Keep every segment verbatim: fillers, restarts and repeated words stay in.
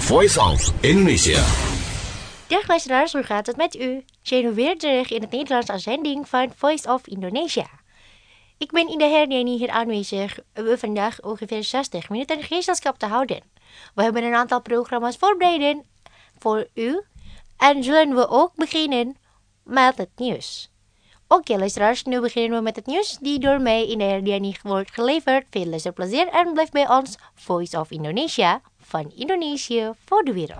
Voice of Indonesia. Dag luisteraars, hoe gaat het met u? Zijn we weer terug in het Nederlands uitzending van Voice of Indonesia. Ik ben in de herdenking hier aanwezig om vandaag ongeveer zestig minuten gezelschap te houden. We hebben een aantal programma's voorbereid voor u en zullen we ook beginnen met het nieuws. Oké okay, luisteraars, nu beginnen we met het nieuws die door mij in de herdenking wordt geleverd. Veel luisterplezier en blijf bij ons Voice of Indonesia van Indonesië voor de wereld.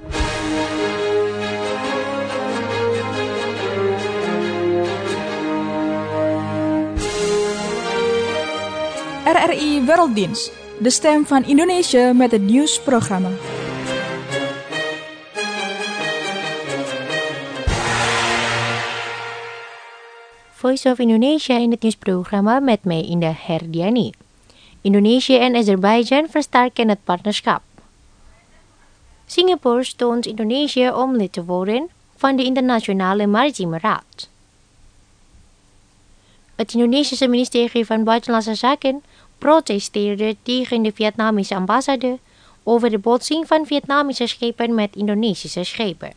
R R I Werelddienst, de stem van Indonesië met het nieuwsprogramma. Voice of Indonesia in het nieuwsprogramma met mij in de herdenking. Indonesië en Azerbeidzjan versterken het partnerschap. Singapore steunt Indonesië om lid te worden van de Internationale Maritieme Raad. Het Indonesische ministerie van Buitenlandse Zaken protesteerde tegen de Vietnamese ambassade over de botsing van Vietnamese schepen met Indonesische schepen.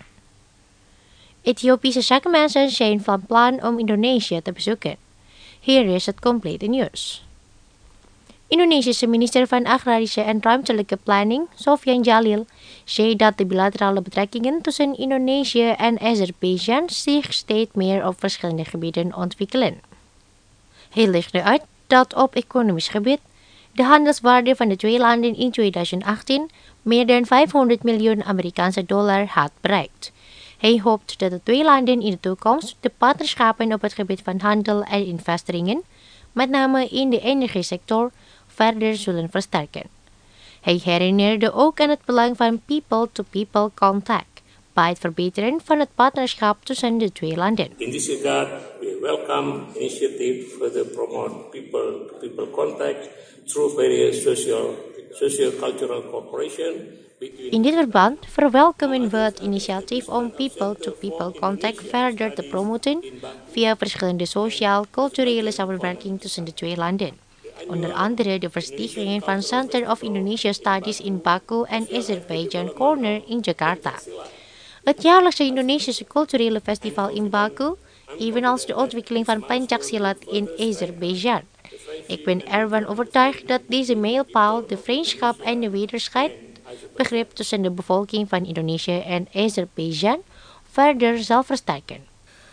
Ethiopische zakenmensen zijn van plan om Indonesië te bezoeken. Hier is het complete nieuws. Indonesische minister van Agrarische en Ruimtelijke Planning, Sofian Jalil, zei dat de bilaterale betrekkingen tussen Indonesië en Azerbeidzjan zich steeds meer op verschillende gebieden ontwikkelen. Hij legde uit dat op economisch gebied de handelswaarde van de twee landen in twintig achttien meer dan vijfhonderd miljoen Amerikaanse dollar had bereikt. Hij hoopt dat de twee landen in de toekomst de partnerschappen op het gebied van handel en investeringen, met name in de energiesector, verder zullen versterken. Hij herinnerde ook aan het belang van people-to-people contact bij het verbeteren van het partnerschap tussen de twee landen. In this regard, we welcome initiative further promote people-to-people contact through various social, socio-cultural cooperation. In dit verband verwelkomen we het initiatief om people-to-people contact verder te promoten via verschillende sociaal-culturele samenwerking tussen de twee landen. Onder andere de vestigingen van Center of Indonesia Studies in Baku en Azerbaijan Corner in Jakarta. Het jaarlijkse Indonesische culturele festival in Baku, evenals de ontwikkeling van Pencaksilat in Azerbaijan. Ik ben ervan overtuigd dat deze mijlpaal de vriendschap en de wederzijds begrip tussen de bevolking van Indonesië en Azerbeidzjan verder zal versterken.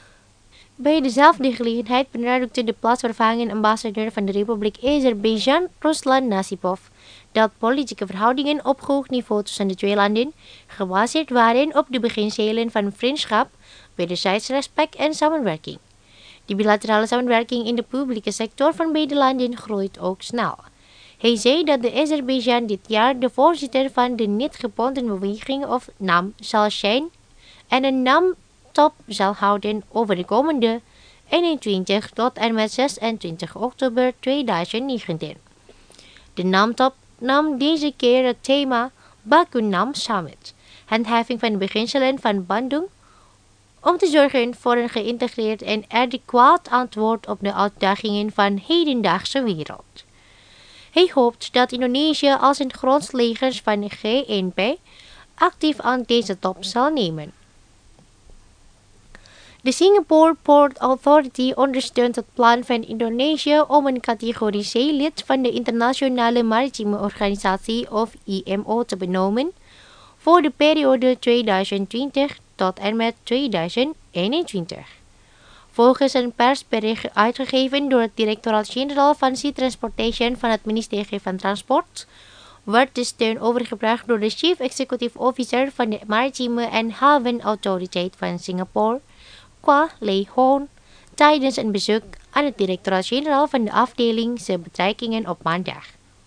Bij dezelfde gelegenheid benadrukte de plaatsvervangend ambassadeur van de Republiek Azerbeidzjan, Ruslan Nasipov, dat politieke verhoudingen op hoog niveau tussen de twee landen gebaseerd waren op de beginselen van vriendschap, wederzijds respect en samenwerking. De bilaterale samenwerking in de publieke sector van beide landen groeit ook snel. Hij zei dat de Azerbeidzjan dit jaar de voorzitter van de niet-gebonden beweging of N A M zal zijn en een N A M-top zal houden over de komende eenentwintig tot en met zesentwintig oktober tweeduizend negentien. De N A M-top nam deze keer het thema Baku N A M Summit, handhaving van de beginselen van Bandung, om te zorgen voor een geïntegreerd en adequaat antwoord op de uitdagingen van de hedendaagse wereld. Hij hoopt dat Indonesië als een grondlegger van de G N P actief aan deze top zal nemen. De Singapore Port Authority ondersteunt het plan van Indonesië om een categorie C-lid van de Internationale Maritieme Organisatie of I M O te benoemen voor de periode tweeduizend twintig tot en met tweeduizend eenentwintig. Volgens een persbericht uitgegeven door het Directoraat-Generaal van Sea Transportation van het ministerie van Transport, wordt de steun overgebracht door de Chief Executive Officer van de Maritieme en Havenautoriteit van Singapore, Kwa Lei Hoon, tijdens een bezoek aan het Directoraat-Generaal van de afdeling Ze Betrekkingen op maandag.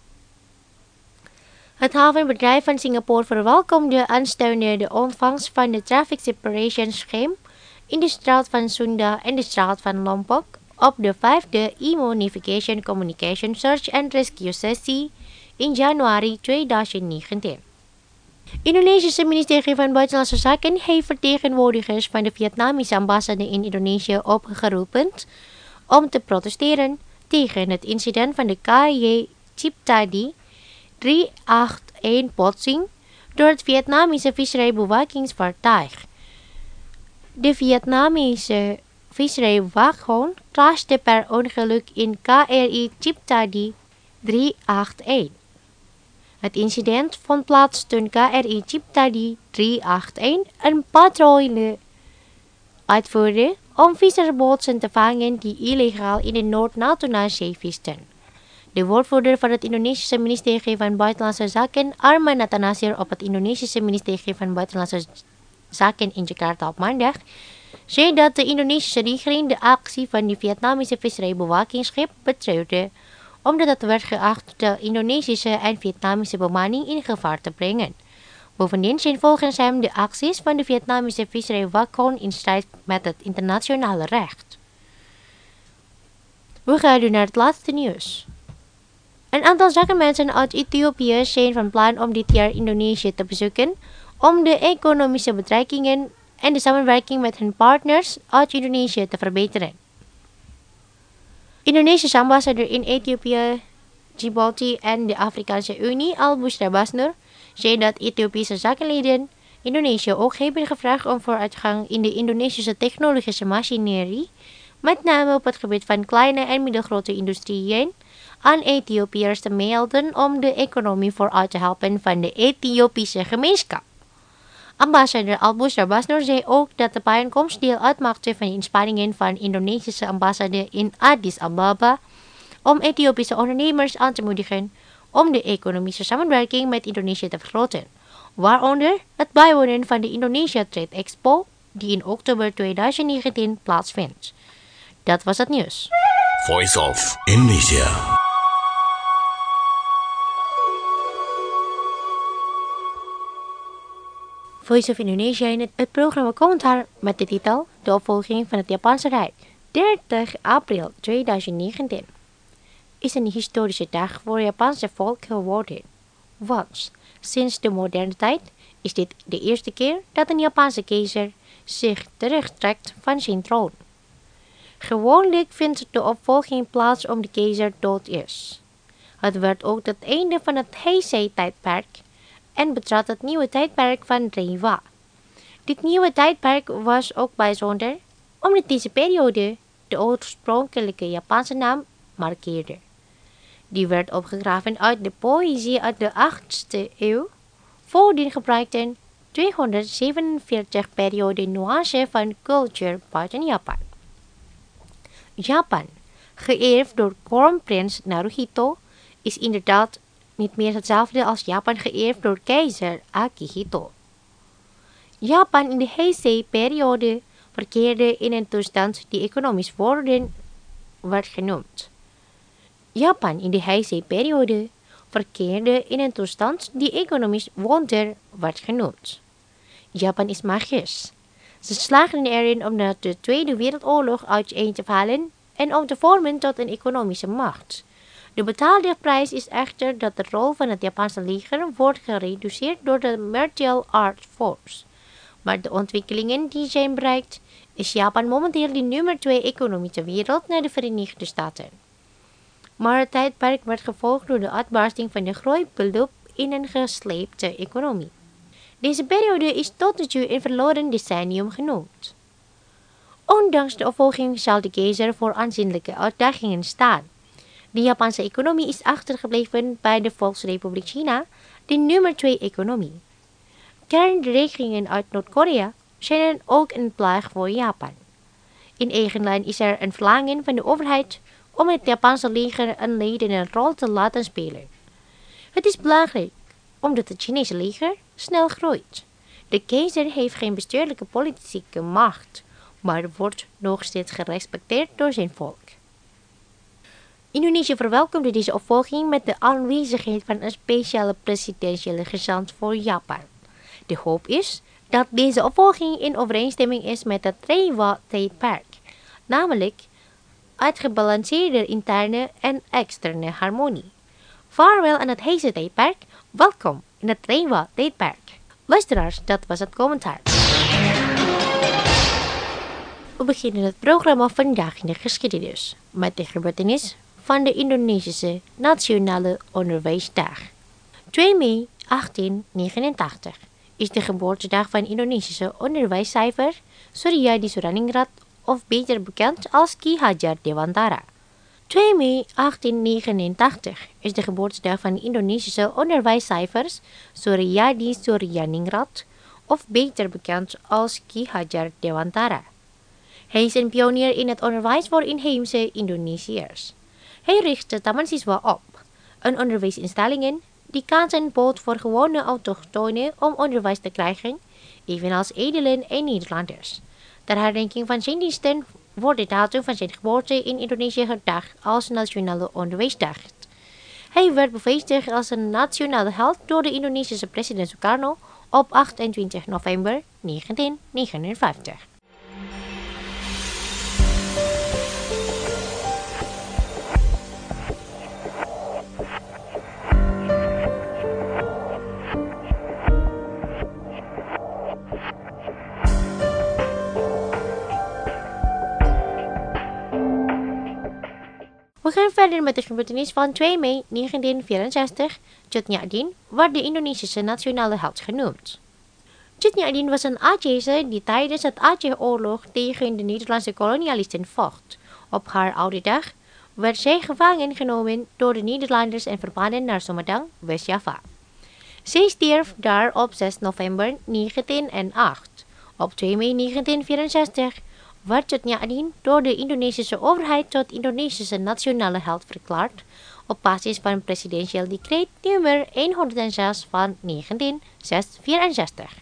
Het havenbedrijf van Singapore verwelkomde aanstaande de ontvangst van de Traffic Separation Scheme in de straat van Sunda en de straat van Lombok op de vijfde I M O Navigation Communication Search and Rescue Sessie in januari tweeduizend negentien. Indonesische ministerie van Buitenlandse Zaken heeft vertegenwoordigers van de Vietnamese ambassade in Indonesië opgeroepen om te protesteren tegen het incident van de K J Ciptadi driehonderdachtendertig botsing door het Vietnamese visserijbewakingsvaartuig. De Vietnamese visserijwagon crashte per ongeluk in K R I Chiptadi drie acht een. Het incident vond plaats toen K R I Chiptadi drie acht een een patrouille uitvoerde om vissersbootsen te vangen die illegaal in de Noord-Natuna-zee visten. De woordvoerder van het Indonesische ministerie van Buitenlandse Zaken, Arman Nathanasir, op het Indonesische ministerie van Buitenlandse Zaken in Jakarta op maandag, zei dat de Indonesische regering de actie van de Vietnamese visserijbewakingsschip betreurde, omdat het werd geacht de Indonesische en Vietnamese bemanning in gevaar te brengen. Bovendien zijn volgens hem de acties van de Vietnamese visserijwagon in strijd met het internationale recht. We gaan nu naar het laatste nieuws. Een aantal zakenmensen uit Ethiopië zijn van plan om dit jaar Indonesië te bezoeken om de economische betrekkingen en de samenwerking met hun partners uit Indonesië te verbeteren. Indonesische ambassadeur in Ethiopië, Djibouti en de Afrikaanse Unie, Al-Bushra Basnur, zei dat Ethiopische zakenleden Indonesië ook hebben gevraagd om vooruitgang in de Indonesische technologische machinerie, met name op het gebied van kleine en middelgrote industrieën, aan Ethiopiërs te melden om de economie vooruit te helpen van de Ethiopische gemeenschap. Ambassadeur Al-Bushra Basnur zei ook dat de bijeenkomst deel uitmaakte van de inspanningen van Indonesische ambassade in Addis Ababa om Ethiopische ondernemers aan te moedigen om de economische samenwerking met Indonesië te vergroten, waaronder het bijwonen van de Indonesia Trade Expo, die in oktober tweeduizend negentien plaatsvindt. Dat was het nieuws. Voice of Indonesia. Voice of Indonesia in het, het programma Commentaar met de titel De opvolging van het Japanse Rijk. dertig april tweeduizend negentien is een historische dag voor het Japanse volk geworden. Want sinds de moderne tijd is dit de eerste keer dat een Japanse keizer zich terugtrekt van zijn troon. Gewoonlijk vindt de opvolging plaats om de keizer dood is. Het werd ook het einde van het Heisei-tijdperk en betrad het nieuwe tijdperk van Reiwa. Dit nieuwe tijdperk was ook bijzonder omdat deze periode de oorspronkelijke Japanse naam markeerde. Die werd opgegraven uit de poëzie uit de achtste eeuw. Voordien gebruikten tweehonderdzevenenveertig periode nuance van cultuur buiten Japan. Japan, geërfd door kroonprins Naruhito, is inderdaad niet meer hetzelfde als Japan geërfd door keizer Akihito. Japan in de Heisei-periode verkeerde in een toestand die economisch wonder werd genoemd. Japan in de Heisei-periode verkeerde in een toestand die economisch wonder werd genoemd. Japan is magisch. Ze slaagden erin om na de Tweede Wereldoorlog uiteen te vallen en om te vormen tot een economische macht. De betaalde prijs is echter dat de rol van het Japanse leger wordt gereduceerd door de Martial Arts Force. Maar de ontwikkelingen die zijn bereikt, is Japan momenteel de nummer twee economie ter wereld na de Verenigde Staten. Maar het tijdperk werd gevolgd door de uitbarsting van de groeibeloop in een gesleepte economie. Deze periode is tot nu toe een verloren decennium genoemd. Ondanks de opvolging zal de keizer voor aanzienlijke uitdagingen staan. De Japanse economie is achtergebleven bij de Volksrepubliek China, de nummer twee economie. Kernregeringen uit Noord-Korea zijn ook een plaag voor Japan. In eigen land is er een verlangen van de overheid om het Japanse leger een leidende rol te laten spelen. Het is belangrijk omdat het Chinese leger snel groeit. De keizer heeft geen bestuurlijke politieke macht, maar wordt nog steeds gerespecteerd door zijn volk. Indonesië verwelkomde deze opvolging met de aanwezigheid van een speciale presidentiële gezant voor Japan. De hoop is dat deze opvolging in overeenstemming is met het Reiwa-tijdperk, namelijk uitgebalanceerde interne en externe harmonie. Vaarwel aan het Heisei-tijdperk, welkom in het Reiwa-tijdperk. Luisteraars, dat was het commentaar. We beginnen het programma vandaag in de geschiedenis met de gebeurtenis van de Indonesische Nationale Onderwijsdag. twee mei achttien negenentachtig is de geboortedag van Indonesische onderwijscijfer Suryadi Suraningrat, of beter bekend als Ki Hajar Dewantara. twee mei achttien negenentachtig is de geboortedag van Indonesische onderwijscijfers Suryadi Suryaningrat, of beter bekend als Ki Hajar Dewantara. Hij is een pionier in het onderwijs voor inheemse Indonesiërs. Hij richtte Taman Siswa op, een onderwijsinstelling die kansen bood voor gewone autochtonen om onderwijs te krijgen, evenals edelen en Nederlanders. Ter herdenking van zijn diensten wordt de datum van zijn geboorte in Indonesië herdacht als Nationale Onderwijsdag. Hij werd bevestigd als een nationale held door de Indonesische president Sukarno op achtentwintig november negentien negenenvijftig. We gaan verder met de gebeurtenis van twee mei negentien vierenzestig. Cut Nyak-dien wordt de Indonesische nationale held genoemd. Cut Nyak-dien was een Acehse die tijdens het Aceh-oorlog tegen de Nederlandse kolonialisten vocht. Op haar oude dag werd zij gevangen genomen door de Nederlanders en verbannen naar Sumedang, West-Java. Zij stierf daar op zes november negentien nul acht. Op twee mei negentien vierenzestig werd Cut Nyak-dien door de Indonesische overheid tot Indonesische nationale held verklaard op basis van presidentieel decreet nummer honderdzes van negentien vierenzestig.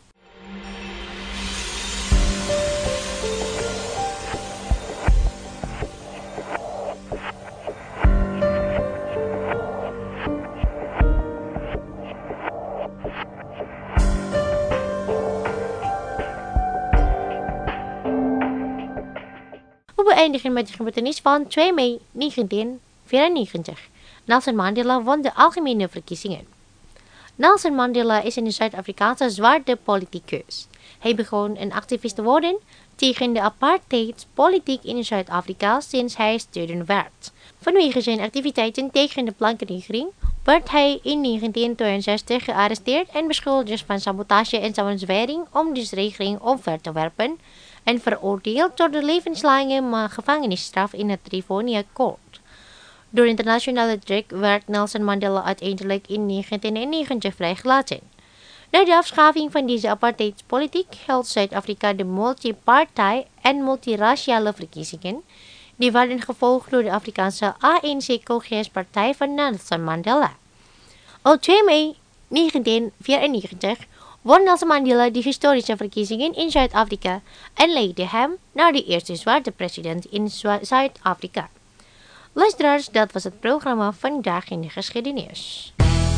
We beëindigen met de gebeurtenis van twee mei negentien vierennegentig. Nelson Mandela won de algemene verkiezingen. Nelson Mandela is een Zuid-Afrikaanse zwarte politicus. Hij begon een activist te worden tegen de apartheidspolitiek in Zuid-Afrika sinds hij student werd. Vanwege zijn activiteiten tegen de blankenregering werd hij in negentien tweeënzestig gearresteerd en beschuldigd van sabotage en samenzwering om de regering omver te werpen en veroordeeld tot de levenslange gevangenisstraf in het Rivonia Court. Door internationale druk werd Nelson Mandela uiteindelijk in negentien negentig vrijgelaten. Na de afschaffing van deze apartheidspolitiek hield Zuid-Afrika de multipartij en multiraciale verkiezingen. Die werden gevolgd door de Afrikaanse A N C-congrespartij van Nelson Mandela. Op twee mei negentien vierennegentig won Nelson Mandela de historische verkiezingen in Zuid-Afrika en leidde hem naar de eerste zwarte president in Zuid-Afrika. Luisteraars, dat was het programma Vandaag in de Geschiedenis.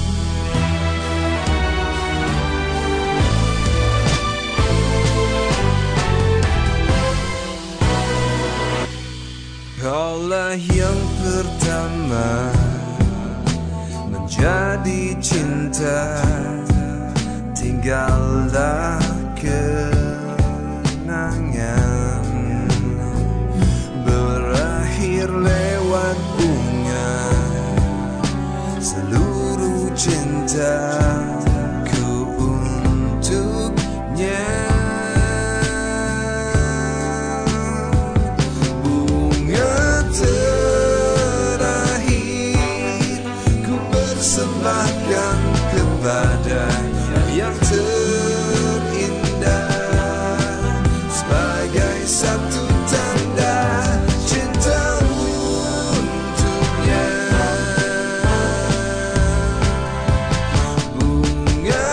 Kaulah yang pertama menjadi cinta, tinggallah kenangan berakhir lewat bunga seluruh cintaku untuknya. Bunga terakhir ku persembahkan kepadanya yang terindah sebagai satu tanda cintamu untuknya. Bunga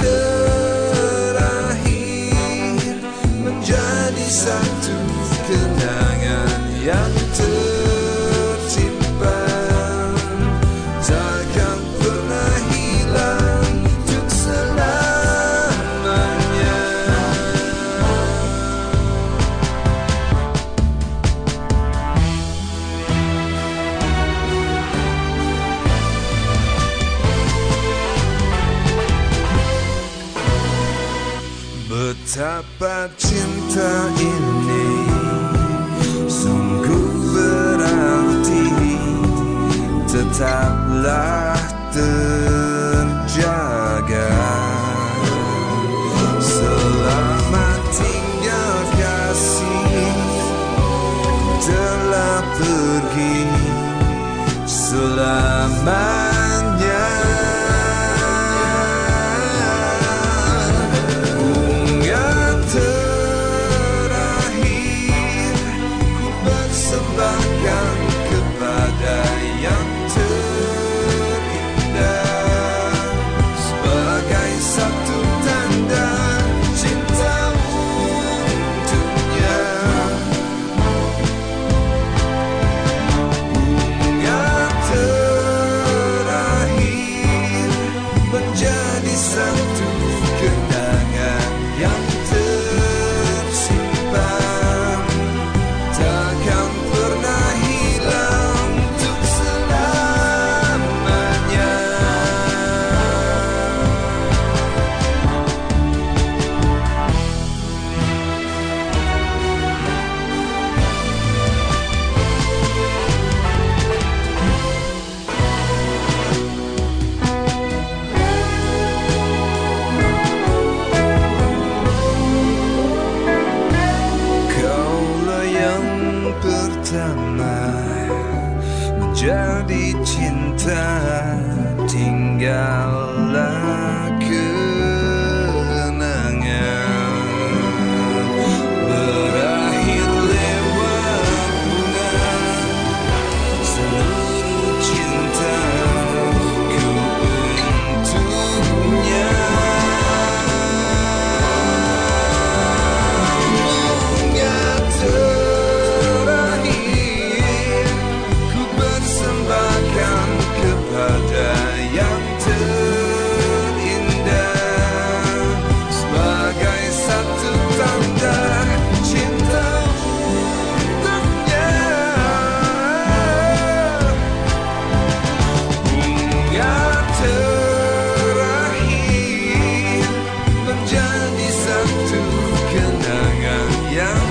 terakhir menjadi satu kenangan yang tersimpan takkan pernah hilang untuk selamanya. Betapa cinta ini sungguh berarti, tetaplah terjaga tinggallah kenangan berakhir lewat bunga seluruh cintaku untuknya. Bunga terakhir ku persembahkan kepada yang terindah sebagai satu tanda cinta untuknya. Bunga terakhir menjadi satu kenangan yang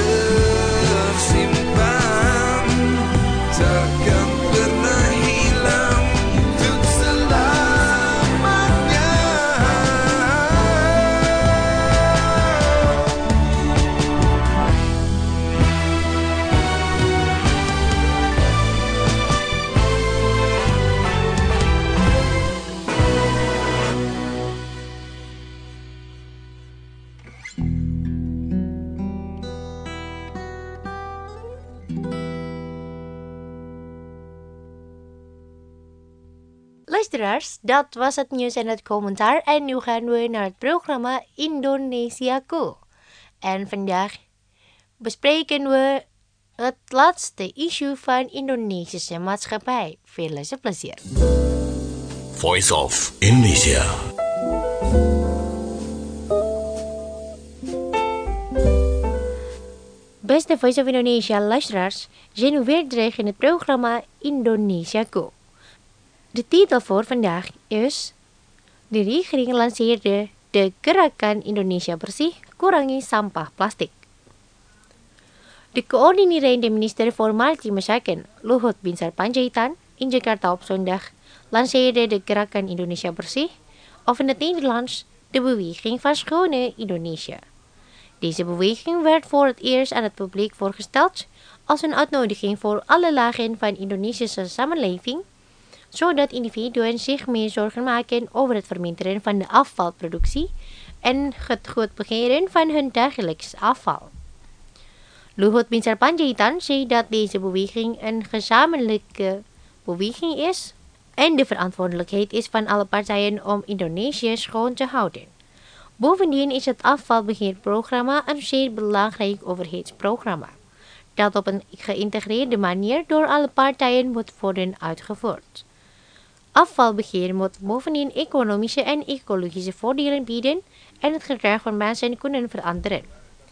tersimpan, takkan pernah hilang untuk selamanya. Luisteraars, dat was het nieuws en het commentaar. En nu gaan we naar het programma Indonesiaku. En vandaag bespreken we het laatste issue van Indonesische maatschappij. Veel luisterplezier. Voice of Indonesia. Beste Voice of Indonesia luisteraars, zijn we weer terug in het programma Indonesiaku. De titel voor vandaag is: de regering lanceerde de Gerakan Indonesia Bersih Kurangi Sampah Plastik. De coördinerende minister voor Maritieme Zaken, Luhut Binsar Panjaitan, in Jakarta op zondag lanceerde de Gerakan Indonesia Bersih, of in het Nederlands de Beweging van Schone Indonesië. Deze beweging werd voor het eerst aan het publiek voorgesteld als een uitnodiging voor alle lagen van de Indonesische samenleving, zodat individuen zich meer zorgen maken over het verminderen van de afvalproductie en het goed beheren van hun dagelijks afval. Luhut Binsar Panjaitan zei dat deze beweging een gezamenlijke beweging is en de verantwoordelijkheid is van alle partijen om Indonesië schoon te houden. Bovendien is het afvalbeheerprogramma een zeer belangrijk overheidsprogramma, dat op een geïntegreerde manier door alle partijen moet worden uitgevoerd. Afvalbeheer moet bovendien economische en ecologische voordelen bieden en het gedrag van mensen kunnen veranderen.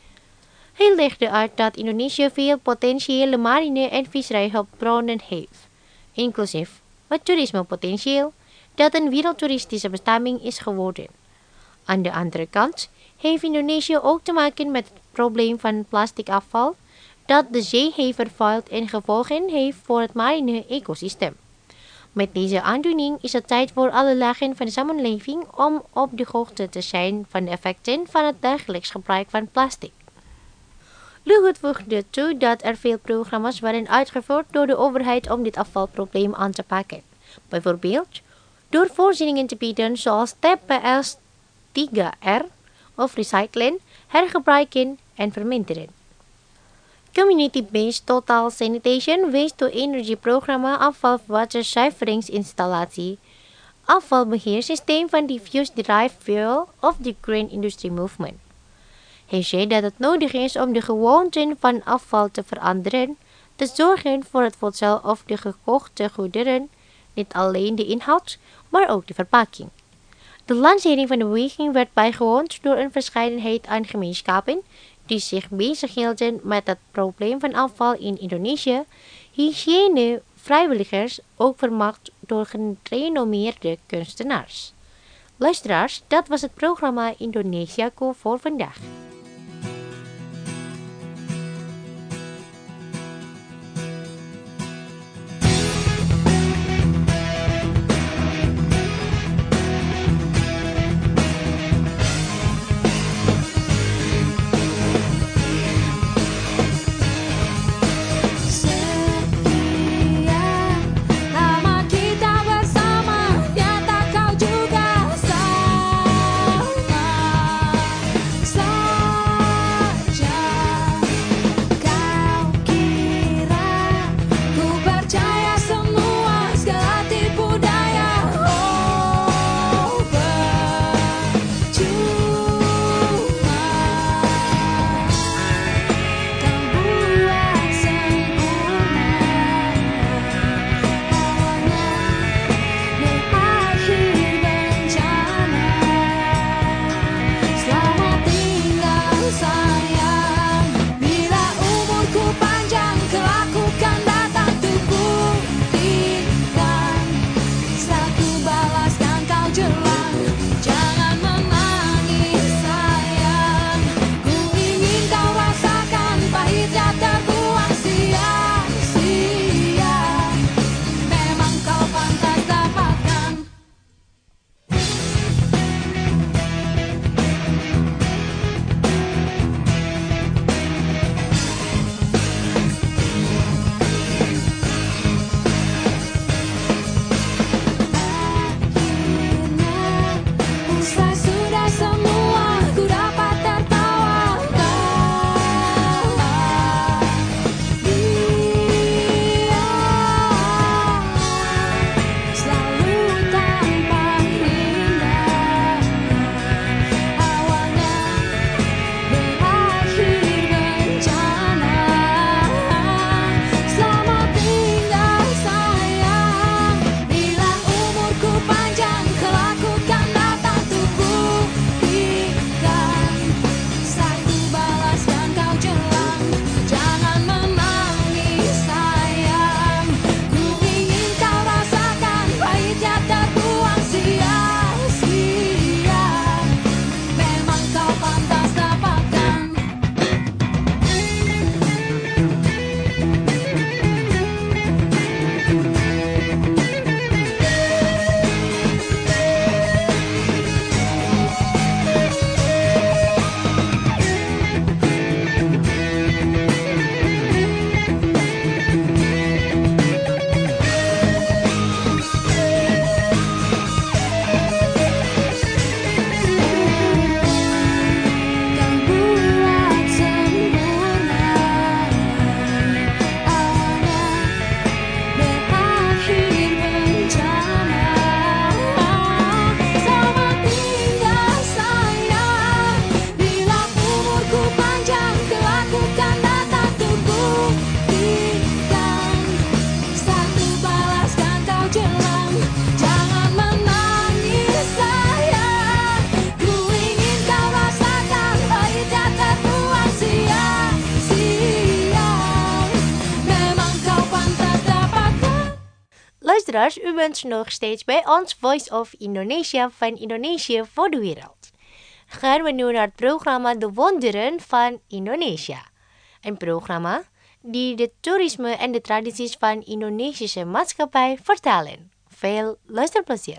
Hij legde uit dat Indonesië veel potentiële marine en visserijhulpbronnen heeft, inclusief het toerismepotentieel dat een wereldtoeristische bestemming is geworden. Aan de andere kant heeft Indonesië ook te maken met het probleem van plastic afval dat de zee heeft vervuild en gevolgen heeft voor het marine ecosysteem. Met deze aandoening is het tijd voor alle lagen van de samenleving om op de hoogte te zijn van de effecten van het dagelijks gebruik van plastic. Luhut voegde toe dat er veel programma's worden uitgevoerd door de overheid om dit afvalprobleem aan te pakken. Bijvoorbeeld door voorzieningen te bieden zoals T P S tiga R of recyclen, hergebruiken en verminderen. Community-based Total Sanitation Waste-to-Energy programma afvalwaterzuiveringsinstallatie, afvalbeheersysteem van diffuse derived fuel of the Green Industry Movement. Hij zei dat het nodig is om de gewoonten van afval te veranderen, te zorgen voor het voedsel of de gekochte goederen, niet alleen de inhoud, maar ook de verpakking. De lancering van de beweging werd bijgewoond door een verscheidenheid aan gemeenschappen die zich bezighielden met het probleem van afval in Indonesië, hygiëne vrijwilligers, ook vermaakt door gerenommeerde kunstenaars. Luisteraars, dat was het programma Indonesiaku voor vandaag. Setia, lama kita bersama, nyatakan luisteraars, u bent nog steeds bij ons Voice of Indonesia van Indonesië voor de wereld. Gaan we nu naar het programma De Wonderen van Indonesia. Een programma die de toerisme en de tradities van Indonesische maatschappij vertalen. Veel luisterplezier.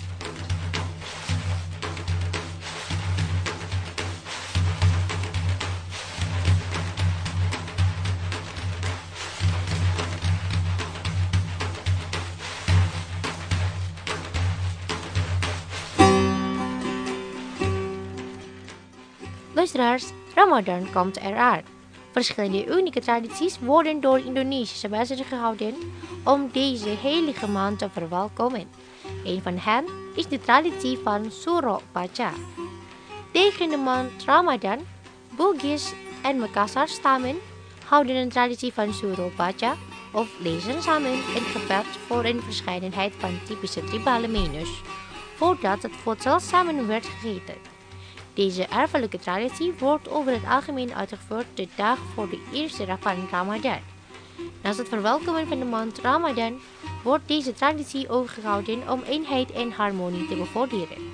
Luisteraars, Ramadan komt eraan. Verschillende unieke tradities worden door Indonesische mensen gehouden om deze heilige maand te verwelkomen. Een van hen is de traditie van Suro Baca. Tegen de maand Ramadan, Bugis en Makassar stammen houden een traditie van Suro Baca of lezen samen een gebed voor een verscheidenheid van typische tribale menus, voordat het voedsel samen werd gegeten. Deze erfelijke traditie wordt over het algemeen uitgevoerd de dag voor de eerste dag van Ramadan. Naast het verwelkomen van de maand Ramadan wordt deze traditie ook gehouden om eenheid en harmonie te bevorderen.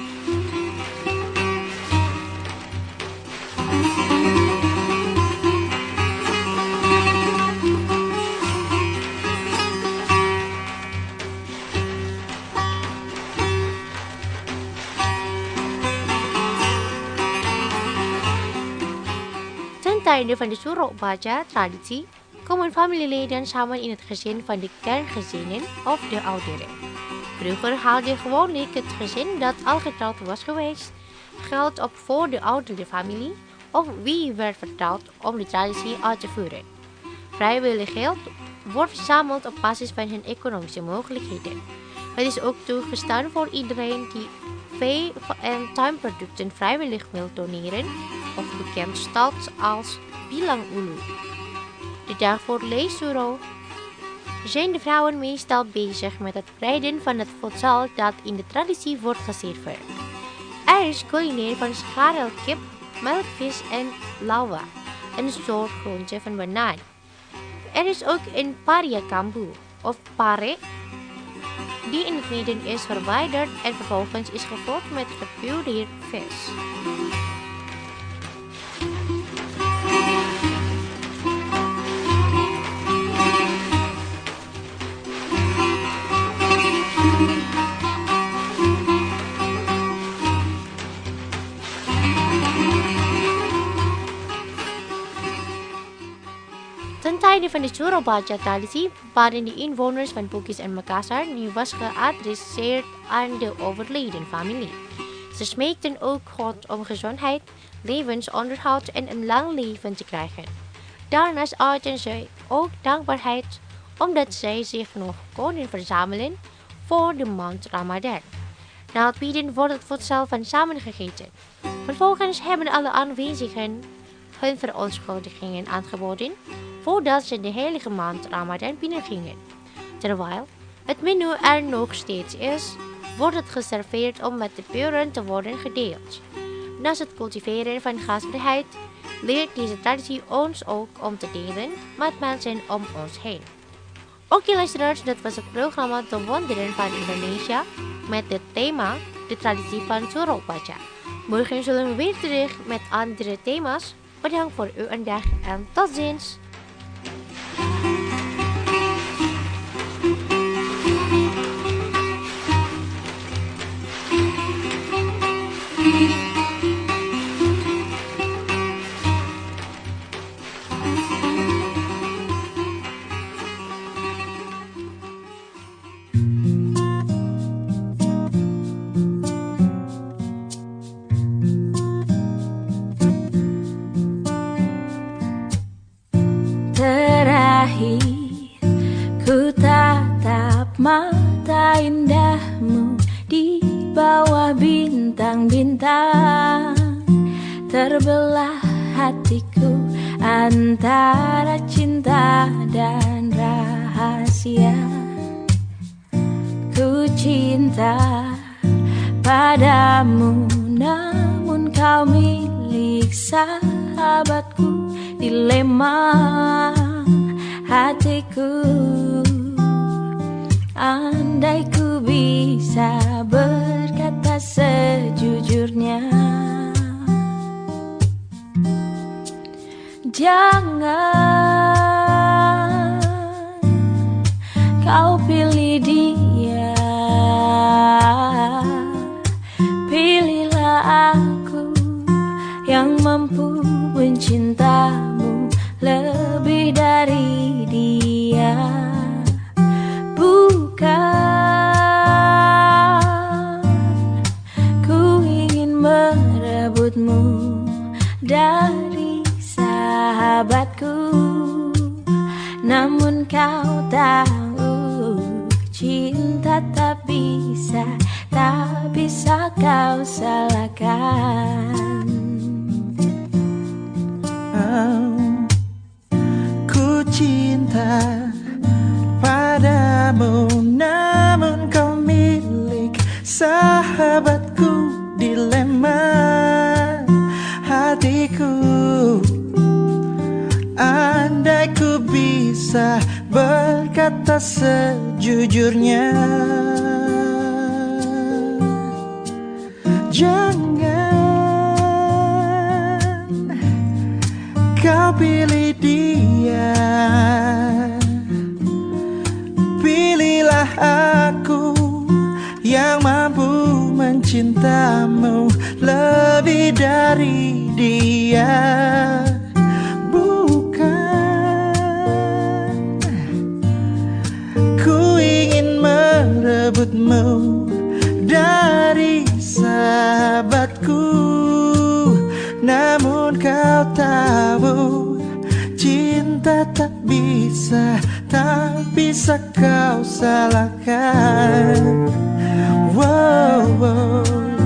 Ten tijde van de Suro Baca-traditie komen familieleden samen in het gezin van de kerngezinnen of de ouderen. Vroeger haalde gewoonlijk het gezin dat al getrouwd was geweest geld op voor de oudere familie of wie werd verteld om de traditie uit te voeren. Vrijwillig geld wordt verzameld op basis van hun economische mogelijkheden. Het is ook toegestaan voor iedereen die vee- en tuinproducten vrijwillig wil doneren of bekend staat als bilang ulu. De dag voor Leesuro zijn de vrouwen meestal bezig met het bereiden van het voedsel dat in de traditie wordt geserveerd. Er is culinair van scharrelkip, melkvis en lawa, een soort groente van banaan. Er is ook een paria kambu of pare, die in het midden is verwijderd en vervolgens is gevuld met gepureerd vis. Ten tijde van de Suro Baca-traditie waren de inwoners van Bugis en Makassar nu was geadresseerd aan de overleden familie. Ze smeekten ook God om gezondheid, levensonderhoud en een lang leven te krijgen. Daarnaast uiten zij ook dankbaarheid omdat zij zich nog konden verzamelen voor de maand Ramadan. Na het bieden wordt het voedsel van samen gegeten. Vervolgens hebben alle aanwezigen hun verontschuldigingen aangeboden voordat ze de heilige maand Ramadan binnengingen. Terwijl het menu er nog steeds is, wordt het geserveerd om met de buren te worden gedeeld. Naast het cultiveren van gastvrijheid leert deze traditie ons ook om te delen met mensen om ons heen. Oké luisteraars, dat was het programma De Wonderen van Indonesië met het thema de traditie van Suro Baca. Morgen zullen we weer terug met andere thema's. Bedankt voor uw aandacht en tot ziens! Ku tatap mata indahmu di bawah bintang-bintang. Terbelah hatiku antara cinta dan rahasia. Ku cinta padamu, namun kau milik sahabatku. Dilema hatiku, Andai ku bisa berkata sejujurnya, jangan kau pilih dia, pilihlah aku yang mampu mencintamu lebih dari dia. Dari sahabatku, namun kau tahu cinta tak bisa, tak bisa kau salahkan. Oh, ku cinta padamu, namun kau milik sahabatku. Dilema hatiku, andai ku bisa berkata sejujurnya, jangan kau pilih dia, pilihlah aku yang mampu mencintamu lebih dari dia. Bukan ku ingin merebutmu dari sahabatku, namun kau tahu cinta tak bisa, tak bisa kau salahkan. Wow, wow.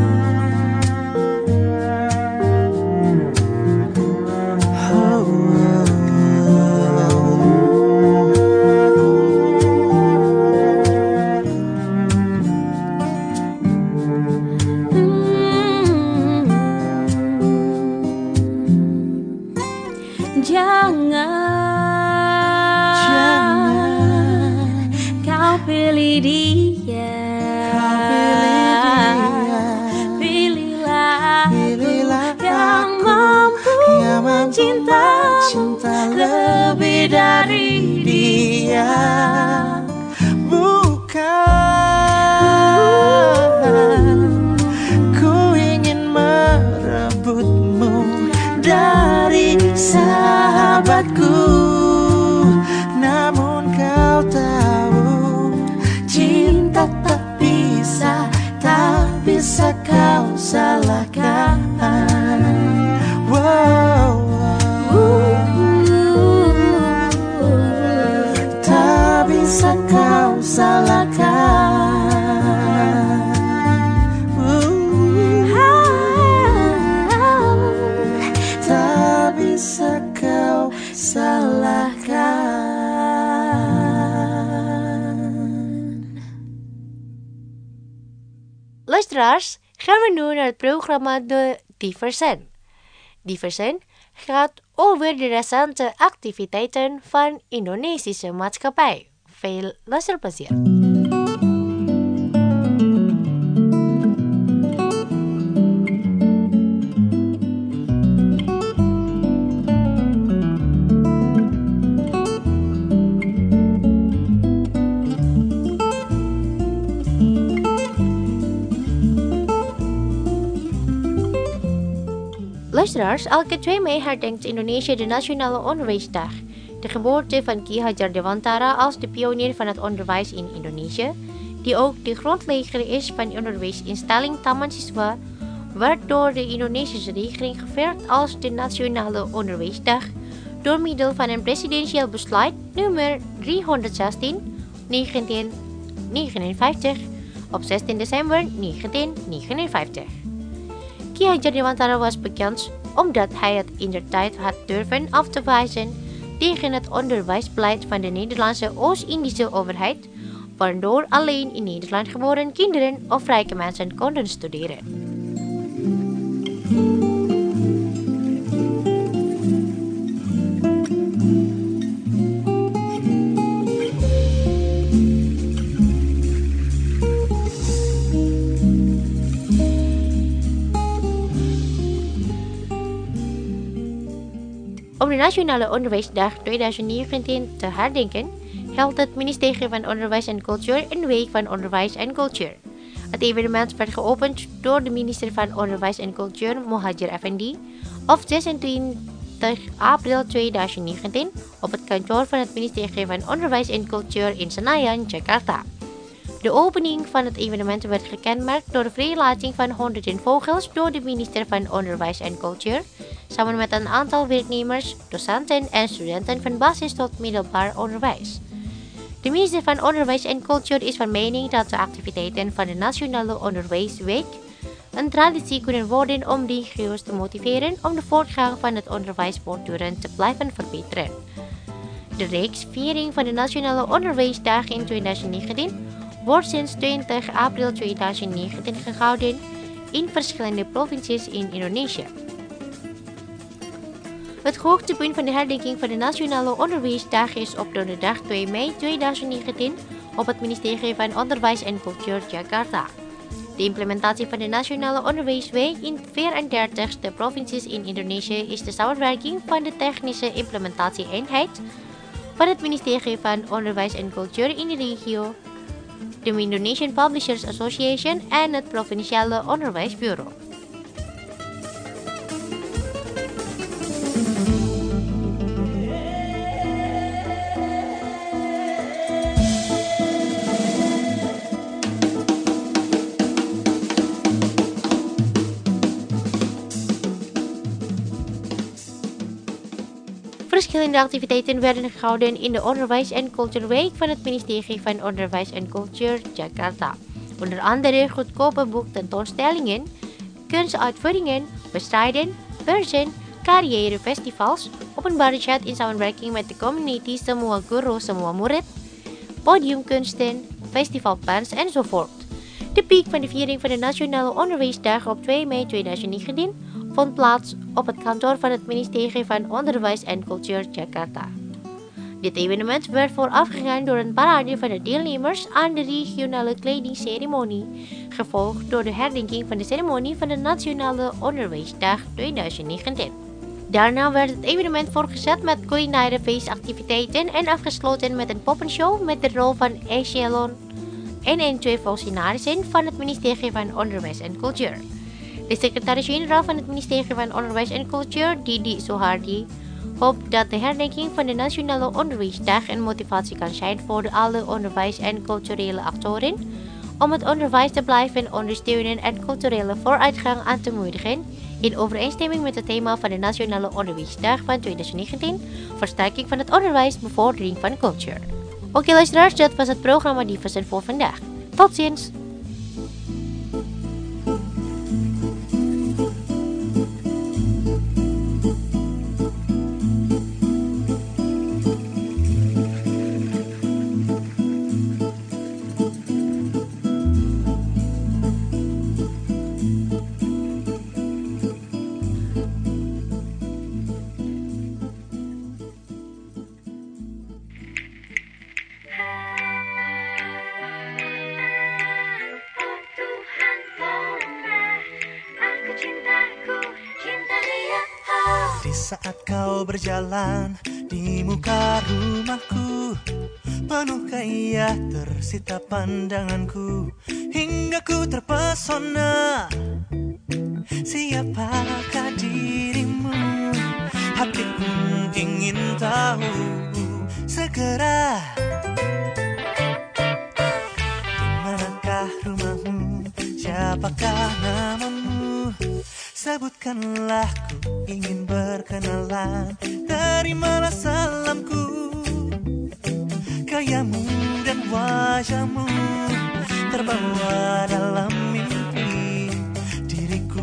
Cinta lebih dari dia. Bukan ku ingin merebutmu dari sahabatku, namun kau tahu cinta tak bisa, tak bisa kau salahkan. Wow. Tak bisa kau salahkan. Tak bisa kau salahkan. Luisteraars, gaan we nu naar het programma De Diversen. Diversen gaat over de recente activiteiten van Indonesische maatschappij. Veel luisterplezier. Luisteraars, elke twee mei herdenkt Indonesië de Nationale Onderwijsdag. De geboorte van Ki Hajar Dewantara als de pionier van het onderwijs in Indonesië, die ook de grondlegger is van onderwijsinstelling Taman Siswa, werd door de Indonesische regering gevierd als de Nationale Onderwijsdag door middel van een presidentieel besluit nummer driehonderdzestien negentien negenenvijftig op zestien december negentien negenenvijftig. Ki Hajar Dewantara was bekend omdat hij het indertijd had durven af te wijzen tegen het onderwijsbeleid van de Nederlandse Oost-Indische overheid, waardoor alleen in Nederland geboren kinderen of rijke mensen konden studeren. Om de Nationale Onderwijsdag twintig negentien te herdenken, houdt het ministerie van Onderwijs en Cultuur een week van onderwijs en cultuur. Het evenement werd geopend door de minister van Onderwijs en Cultuur, Muhadjir Effendi, op zesentwintig april twintig negentien op het kantoor van het ministerie van Onderwijs en Cultuur in Senayan, Jakarta. De opening van het evenement werd gekenmerkt door de vrijlating van honderden vogels door de minister van Onderwijs en Cultuur, samen met een aantal werknemers, docenten en studenten van basis tot middelbaar onderwijs. De minister van Onderwijs en Cultuur is van mening dat de activiteiten van de Nationale Onderwijsweek een traditie kunnen worden om religieus te motiveren om de voortgang van het onderwijs voortdurend te blijven verbeteren. De reeks viering van de Nationale Onderwijsdag in twintig negentien wordt sinds twintig april twintig negentien gehouden in verschillende provincies in Indonesië. Het hoogtepunt van de herdenking van de Nationale Onderwijsdag is op donderdag twee mei twintig negentien op het ministerie van Onderwijs en Cultuur Jakarta. De implementatie van de Nationale Onderwijsweek in vierendertigste provincies in Indonesië is de samenwerking van de Technische Implementatieeenheid van het ministerie van Onderwijs en Cultuur in de regio, de Indonesian Publishers Association en het Provinciale Onderwijsbureau. Verschillende activiteiten werden gehouden in de Onderwijs en Cultuurweek van het ministerie van Onderwijs en Cultuur Jakarta. Onder andere goedkope boektentoonstellingen, kunstuitvoeringen, bestrijden, beurzen, carrièrefestivals, openbare chat in samenwerking met de community Semua Guru Semua Murid, podiumkunsten, festivalpans enzovoort. De piek van de viering van de Nationale Onderwijsdag op twee mei twintig negentien vond plaats op het kantoor van het ministerie van Onderwijs en Cultuur Jakarta. Dit evenement werd voorafgegaan door een parade van de deelnemers aan de regionale kledingceremonie, gevolgd door de herdenking van de ceremonie van de Nationale Onderwijsdag twintig negentien. Daarna werd het evenement voortgezet met culinaire feestactiviteiten en afgesloten met een poppenshow met de rol van Echelon en een twee functionarissen van het ministerie van Onderwijs en Cultuur. De secretaris-generaal van het ministerie van Onderwijs en Cultuur, Didi Soehardi, hoopt dat de herdenking van de Nationale Onderwijsdag een motivatie kan zijn voor alle onderwijs- en culturele actoren om het onderwijs te blijven ondersteunen en culturele vooruitgang aan te moedigen, in overeenstemming met het thema van de Nationale Onderwijsdag van twintig negentien, versterking van het onderwijs, bevordering van cultuur. Oké luisteraars, dat was het programma Diversen voor vandaag. Tot ziens! Di saat kau berjalan di muka rumahku, penuh gairah tersita pandanganku, hingga ku terpesona. Siapakah dirimu? Hatiku ingin tahu segera. Dimanakah rumahmu? Siapakah namamu? Sebutkanlah, ku ingin berkenalan. Terimalah salamku. Gayamu dan wajahmu terbawa dalam mimpi diriku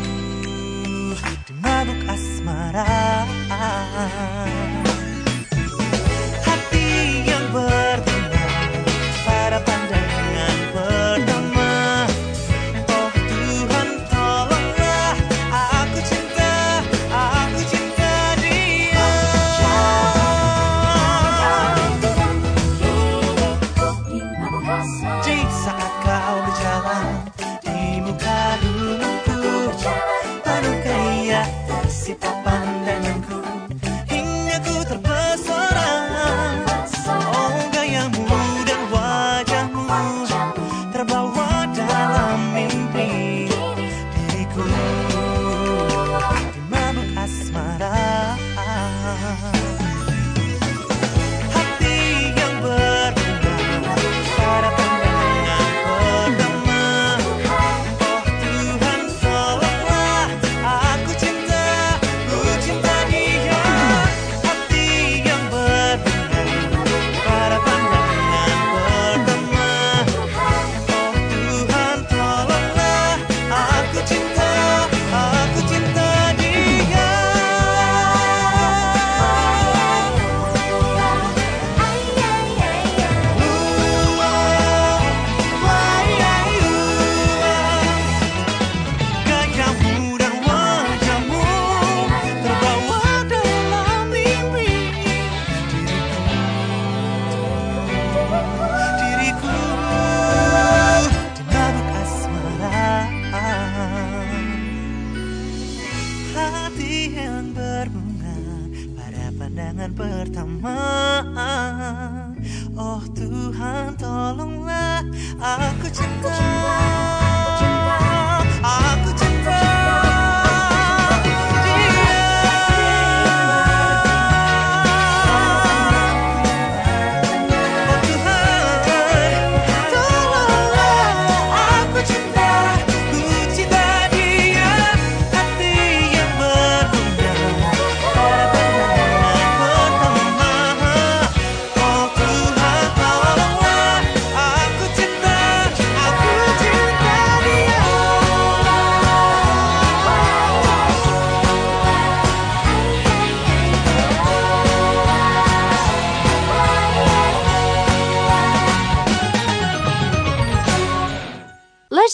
di mabuk asmara. Hati yang berbunga pada pandangan pertama. Oh Tuhan, tolonglah, aku cinta, aku cinta dia. Di saat kau berjalan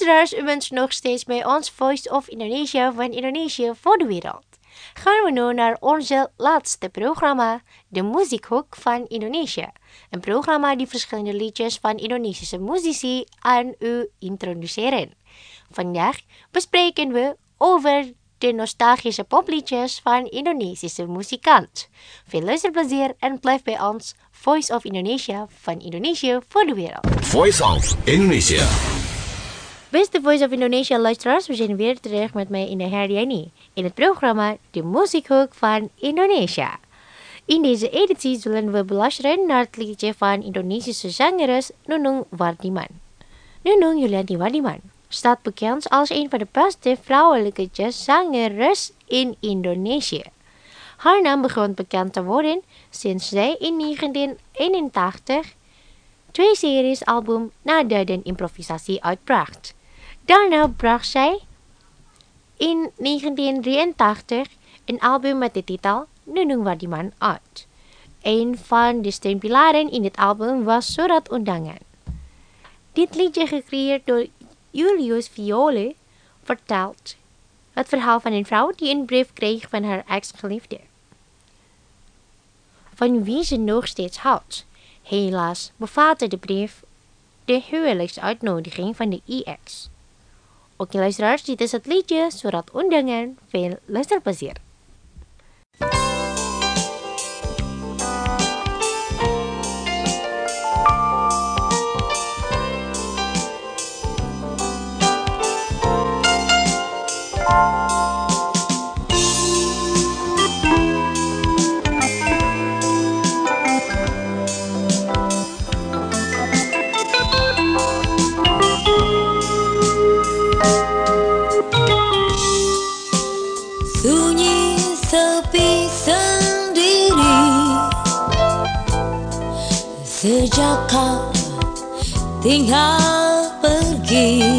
Luisteraars, u bent nog steeds bij ons Voice of Indonesia van Indonesia voor de wereld. Gaan we nu naar onze laatste programma, de Muziekhoek van Indonesia. Een programma die verschillende liedjes van Indonesische muzici aan u introduceren. Vandaag bespreken we over de nostalgische popliedjes van Indonesische muzikant. Veel luisterplezier en blijf bij ons Voice of Indonesia van Indonesia voor de wereld. Voice of Indonesia. Beste Voice of Indonesia luisteraars, we zijn weer terug met mij in de Herdiani in het programma De Muziekhoek van Indonesia. In deze editie zullen we beluisteren naar het liedje van Indonesische zangeres Nunung Wardiman. Nunung Yulianti Wardiman staat bekend als een van de beste vrouwelijke jazzzangeres in Indonesië. Haar naam begon bekend te worden sinds zij in negentien eenentachtig twee series album Nada dan Improvisasi uitbracht. Daarna bracht zij in negentien drieëntachtig een album met de titel Nunung Wardiman uit. Een van de steunpilaren in dit album was Surat Undangan. Dit liedje, gecreëerd door Julius Viole, vertelt het verhaal van een vrouw die een brief kreeg van haar ex-geliefde, van wie ze nog steeds houdt. Helaas bevatte de brief de huwelijksuitnodiging van de ex. Oké luisteraars, dit is het liedje Surat Undangan. Veel luisterplezier. Sunyi sepi sendiri sejak kau tinggal pergi.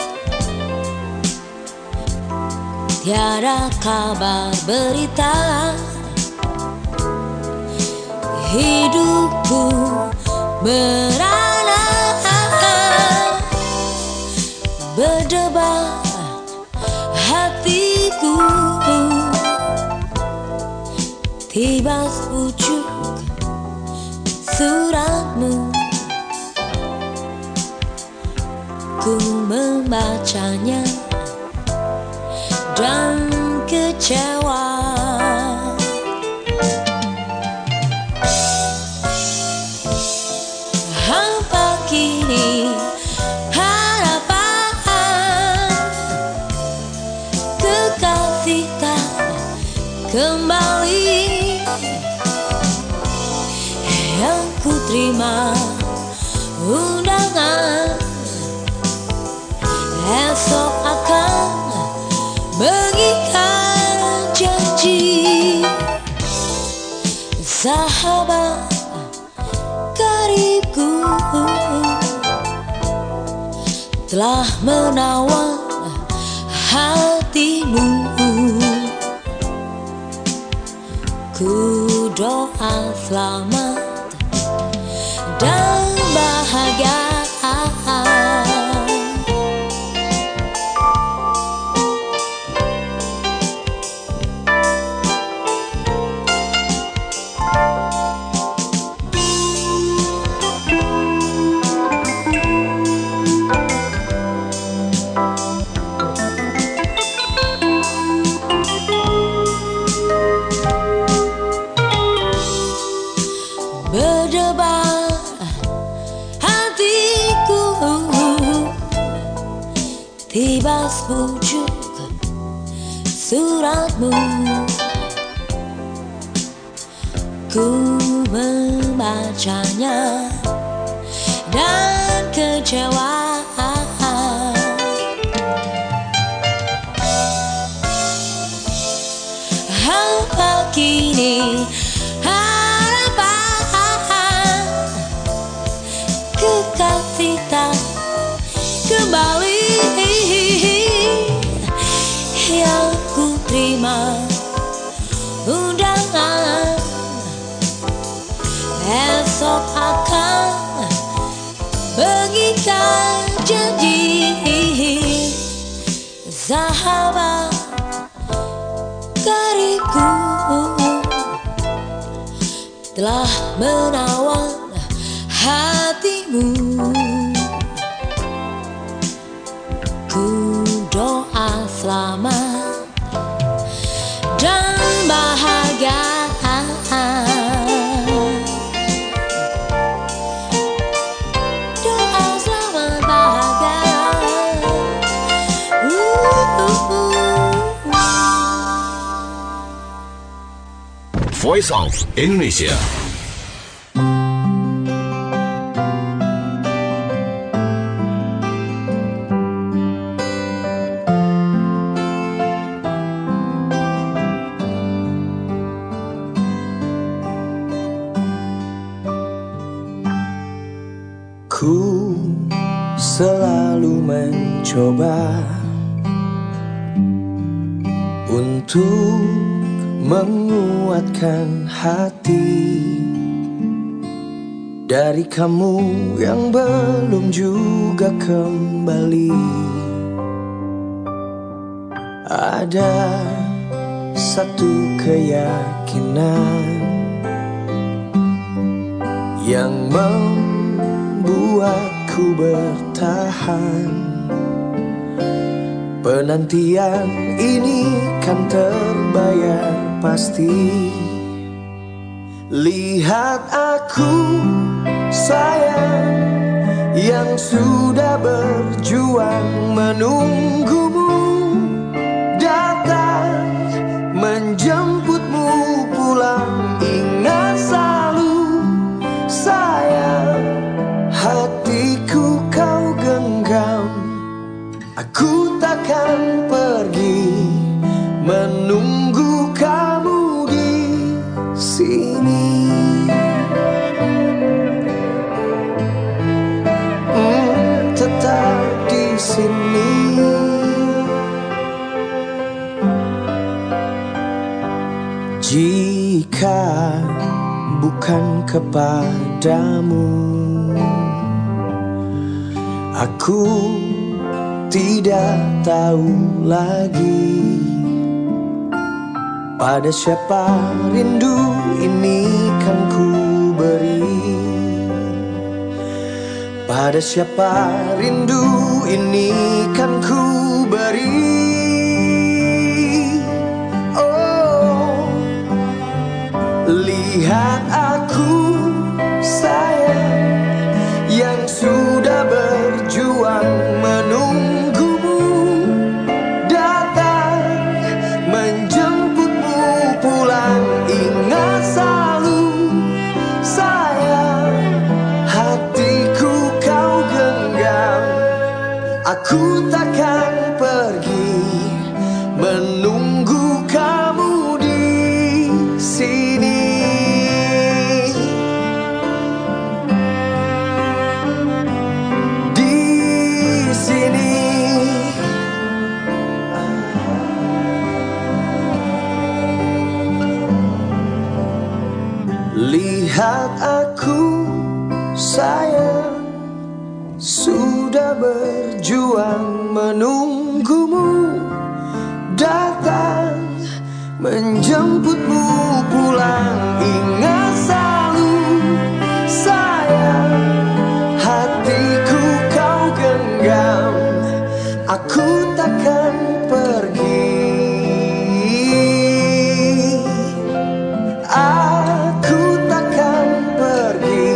Tiada kabar berita, hidupku merana, berdebar hatiku. Tiba pucuk suratmu, ku membacanya dan kecewa. Hampa kini harapan, kekasih tak kembali. Yang ku terima undangan, esok akan mengikat janji. Sahabat karibku telah menawan hatimu. Ku doa selamat dan bahagia. Berdebar hatiku, tiba sepucuk suratmu, ku membacanya dan kecewa. Hampa kini harapan, kekasih tak kembali. Yang ku terima undangan, esok akan mengikat janji. sahabat karibku telah menawan hatimu. Ku doa selamat dan bahagia. Doa selamat bahagia. Voice of Indonesia. Ku selalu mencoba untuk menguatkan hati dari kamu yang belum juga kembali. Ada satu keyakinan yang membuatku bertahan. Penantian ini kan terbayar pasti. Lihat aku sayang yang sudah berjuang menunggumu datang menjemputmu pulang. Ingat selalu sayang, hatiku kau genggam. Aku takkan pergi menunggu kamu di sini. Hmm, tetap di sini. Jika bukan kepadamu, aku tidak tahu lagi pada siapa rindu ini kan ku beri. Pada siapa rindu ini kan ku beri. Oh, lihat aku sayang yang sudah berjuang menunggumu datang menjemputmu pulang. Ingat selalu sayang, hatiku kau genggam. Aku takkan pergi menunggu kamu di sini. Lihat aku sayang sudah berjuang menunggumu datang menjemputmu pulang. Ingat selalu sayang, hatiku kau genggam. Aku takkan pergi. Aku takkan pergi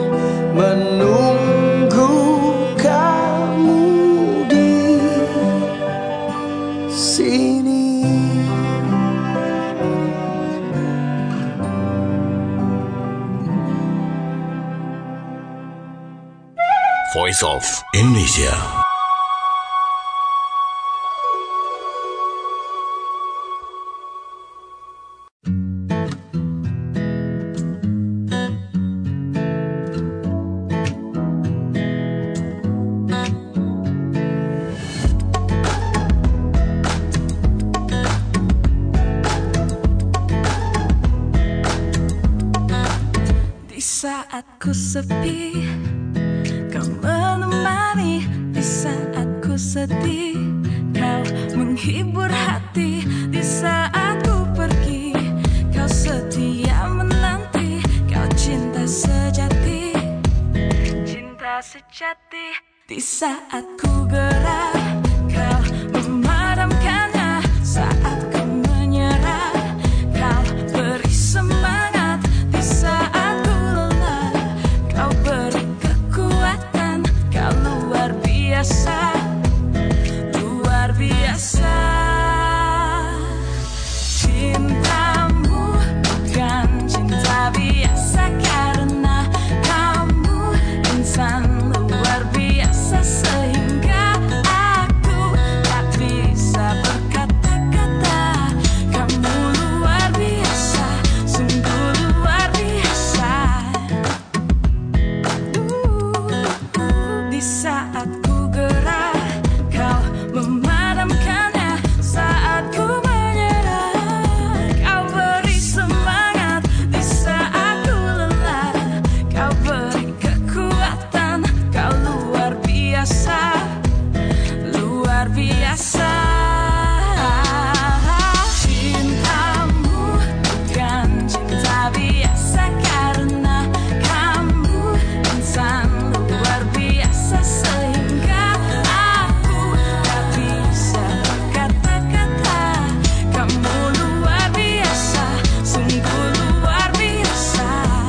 menunggu kamu di sini. Voice of Indonesia. Saat ku sepi, kau menemani. Di saat ku sedih, Kau menghibur hati di saat ku pergi. Kau setia menanti, kau cinta sejati. Cinta sejati. Di saat ku gerak, kau memadamkannya. Saat ku menyerah, kau beri semangat. Di saat ku lelah, kau beri kekuatan. Kau luar biasa, luar biasa. Cintamu bukan cinta biasa, karena kamu insan luar biasa, sehingga aku tak bisa berkata-kata. Kamu luar biasa, sungguh luar biasa. Uh, Di saat ku gerak, kau memadamkannya. Saat ku menyerah, kau beri semangat. Di saat ku lelah, kau beri kekuatan. Kau luar biasa, luar biasa. Cintamu bukan cinta biasa, karena kamu insan luar biasa, sehingga aku tak bisa berkata-kata. Kamu luar biasa, sungguh luar biasa.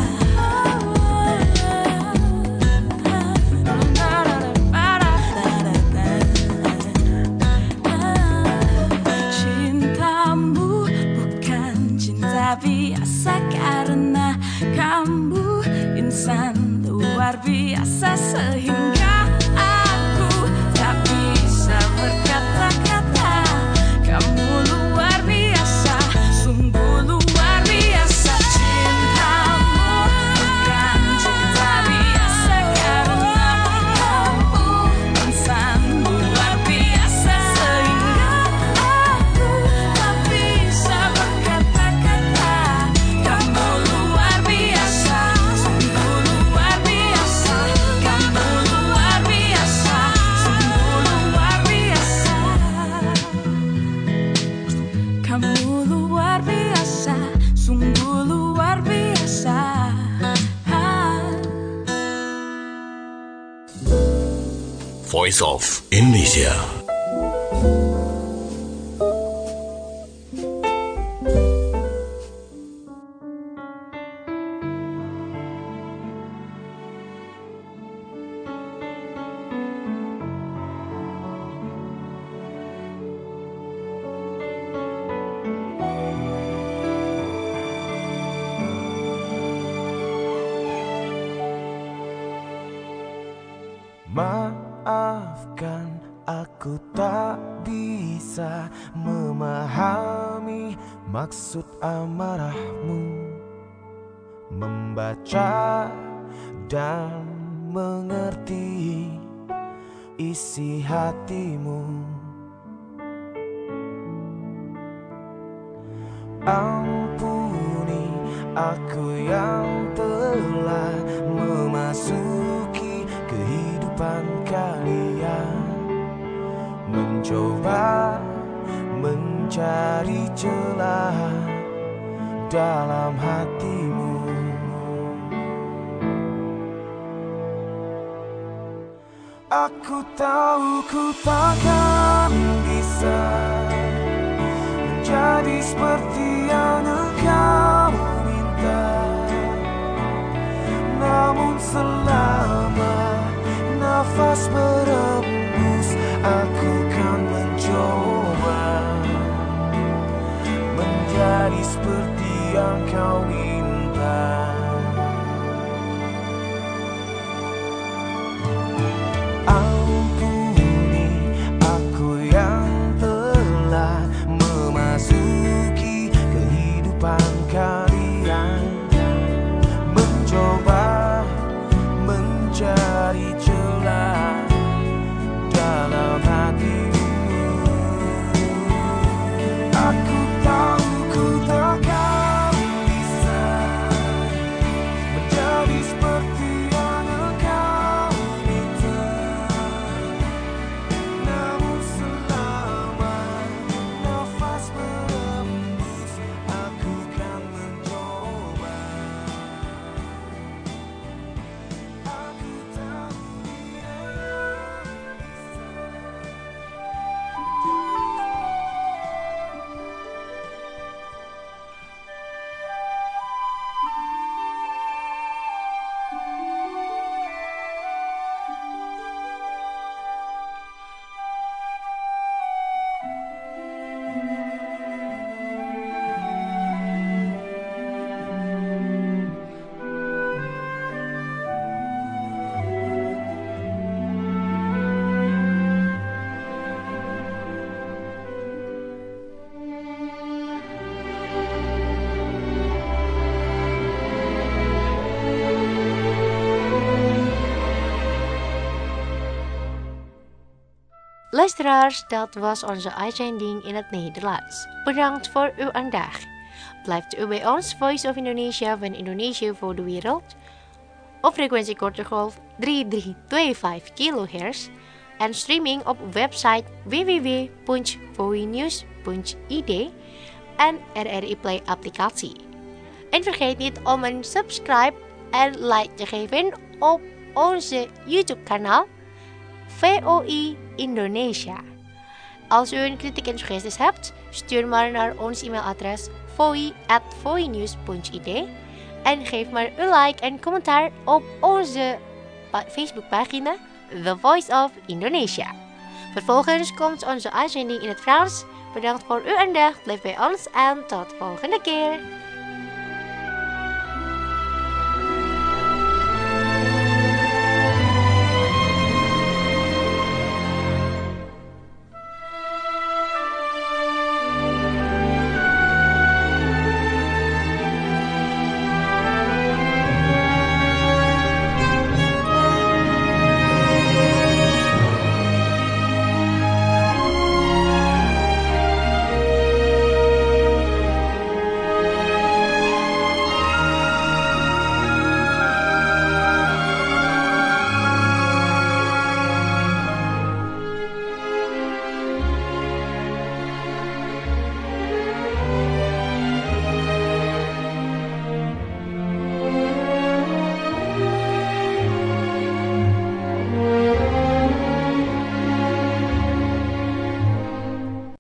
Cintamu bukan cinta biasa, karena kamu insan luar biasa, sehingga aku tak bisa berkata-kata. Kamu luar biasa, sungguh luar biasa. Cintamu bukan cinta biasa, karena kamu insan luar biasa, sehingga aku tak bisa berkata-kata. Kamu luar biasa, sungguh luar biasa. Kamu luar biasa, sungguh luar biasa. Kamu luar biasa, sungguh luar biasa. Voice of Indonesia. Maafkan, aku tak bisa memahami maksud amarahmu. Membaca dan mengerti isi hatimu. Ampuni aku yang telah memasuki kehidupan kalian, mencoba mencari celah dalam hatimu. Aku tahu ku takkan bisa menjadi seperti yang engkau minta, namun selama nafas berembus, aku kan mencoba menjadi seperti yang kau minta. Ampuni aku yang telah memasuki kehidupan kalian, mencoba mencari celah Luisteraars, dat was onze uitzending in het Nederlands. Bedankt voor uw aandacht. Blijft u bij ons Voice of Indonesia van Indonesië voor de wereld op frequentie korte golf drie drie twee vijf kilohertz en streaming op website w w w punt voinews punt i d en R R I Play applicatie. En vergeet niet om een subscribe en like te geven op onze YouTube kanaal V O I Indonesia. Als u een kritiek en suggesties hebt, stuur maar naar ons e-mailadres voi at voinews punt i d en geef maar een like en commentaar op onze Facebookpagina The Voice of Indonesia. Vervolgens komt onze uitzending in het Frans. Bedankt voor uw aandacht, blijf bij ons en tot volgende keer.